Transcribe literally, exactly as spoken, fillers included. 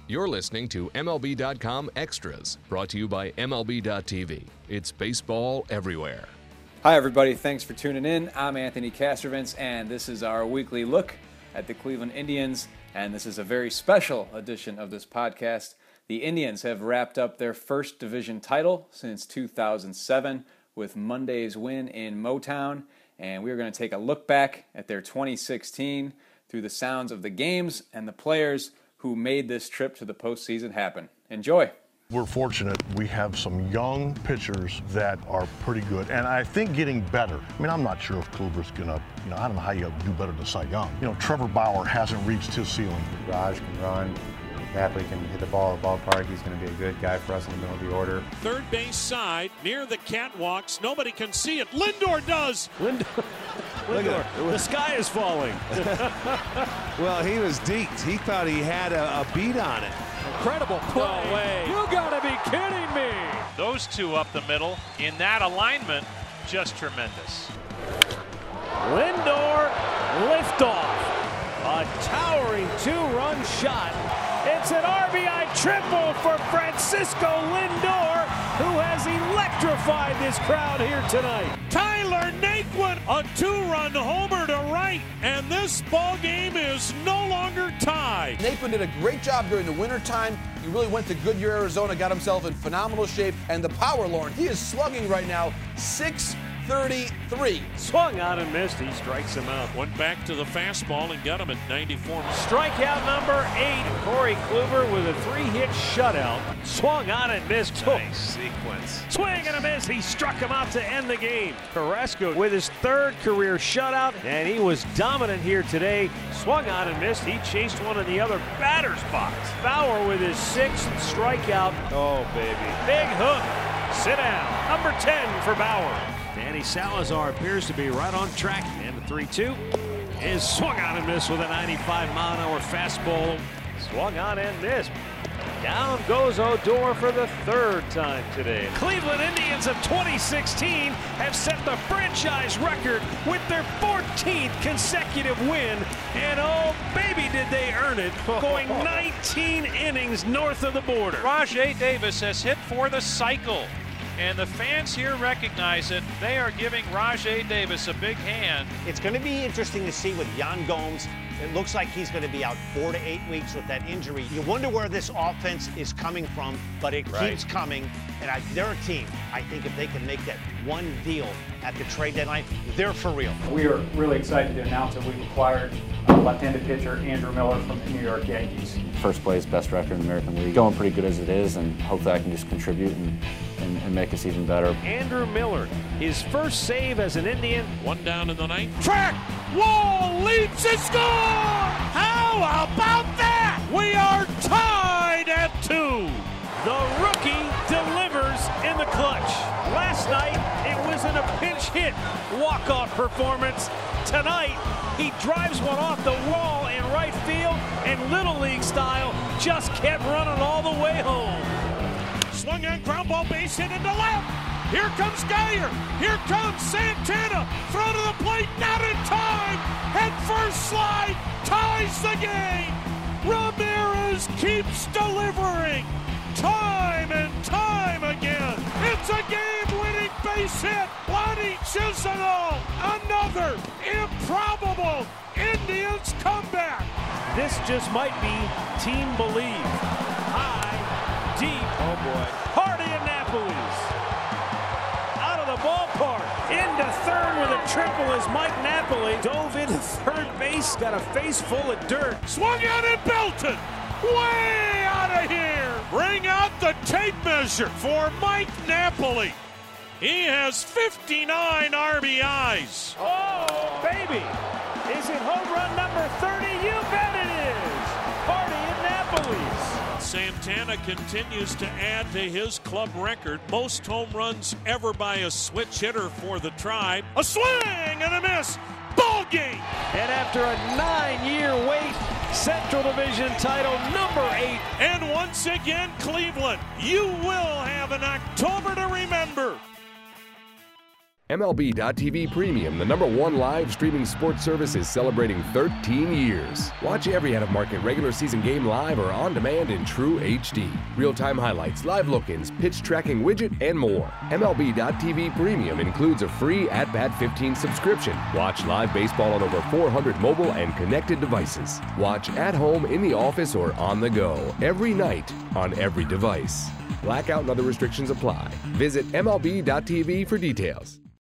You're listening to M L B dot com Extras, brought to you by M L B dot T V. It's baseball everywhere. Hi, everybody. Thanks for tuning in. I'm Anthony Castrovince, and this is our weekly look at the Cleveland Indians, and this is a very special edition of this podcast. The Indians have wrapped up their first division title since two thousand seven with Monday's win in Motown, and we're going to take a look back at their twenty sixteen through the sounds of the games and the players who made this trip to the postseason happen. Enjoy. We're fortunate we have some young pitchers that are pretty good, and I think getting better. I mean, I'm not sure if Kluber's going to, you know, I don't know how you do better than Cy Young. You know, Trevor Bauer hasn't reached his ceiling. Raj can run. Napoli can hit the ball at the ballpark. He's going to be a good guy for us in the middle of the order. Third base side, near the catwalks. Nobody can see it. Lindor does. Lindor. Lindor. The sky is falling. Well, he was deeked. He thought he had a, a beat on it. Incredible play. No way. You gotta be kidding me. Those two up the middle in that alignment, just tremendous. Lindor liftoff. A towering two-run shot. It's an R B I triple for Francisco Lindor, who has electrified this crowd here tonight. Tyler Naquin, a two-run homer to right, and this ball game is no longer tied. Naquin did a great job during the wintertime. He really went to Goodyear, Arizona, got himself in phenomenal shape, and the power, Lauren, he is slugging right now, six thirty-three. Swung on and missed. He strikes him out. Went back to the fastball and got him at ninety-four. Strikeout number eight. Corey Kluber with a three-hit shutout. Swung on and missed. Nice sequence. Swing and a miss. He struck him out to end the game. Carrasco with his third career shutout, and he was dominant here today. Swung on and missed. He chased one in the other batter's box. Bauer with his sixth strikeout. Oh, baby. Big hook. Sit down. Number ten for Bauer. Danny Salazar appears to be right on track. And the three two is swung on and missed with a ninety-five mile an hour fastball. Swung on and missed. Down goes Odor for the third time today. Cleveland Indians of twenty sixteen have set the franchise record with their fourteenth consecutive win. And oh, baby, did they earn it, going nineteen innings north of the border. Rajai Davis has hit for the cycle, and the fans here recognize it. They are giving Rajai Davis a big hand. It's going to be interesting to see with Yan Gomes. It looks like he's going to be out four to eight weeks with that injury. You wonder where this offense is coming from, but it right. keeps coming. And I, they're a team. I think if they can make that one deal at the trade deadline, they're for real. We are really excited to announce that we've acquired uh, left-handed pitcher Andrew Miller from the New York Yankees. First place, best record in the American League. Going pretty good as it is, and hopefully I can just contribute and, and, and make us even better. Andrew Miller, his first save as an Indian. One down in the ninth. Track! Wall leaps and scores! How about that? We are tied at two. The rookie delivers in the clutch. Last night, it was in a pinch hit walk-off performance. Tonight, he drives one off the wall in right field, and Little League style just kept running all the way home. Swung on ground ball, base hit into left. Here comes Geyer. Here comes Santana. Front of the plate, not in time. Head first slide, ties the game. Ramirez keeps delivering. Time and time again. It's a game-winning base hit. Lonnie Chisenhall. Another improbable Indians comeback. This just might be Team Believe. High, deep. Oh, boy. Hardy and Napoli's. Out of the ballpark. Into third with a triple as Mike Napoli dove into third base. Got a face full of dirt. Swung out and belted. Way out of here. Bring out the tape measure for Mike Napoli. He has fifty-nine R B Is. Oh, baby. Is it home run number thirty? You bet it is. Hardy at Napoli's. Santana continues to add to his club record. Most home runs ever by a switch hitter for the Tribe. A swing and a miss. Ball game. And after a nine-year wait, Central Division title number eight. And once again, Cleveland, you will have an October to remember. M L B dot T V Premium, the number one live streaming sports service, is celebrating thirteen years. Watch every out-of-market regular season game live or on demand in true H D. Real-time highlights, live look-ins, pitch tracking widget, and more. M L B dot T V Premium includes a free At Bat fifteen subscription. Watch live baseball on over four hundred mobile and connected devices. Watch at home, in the office, or on the go, every night, on every device. Blackout and other restrictions apply. Visit M L B dot T V for details.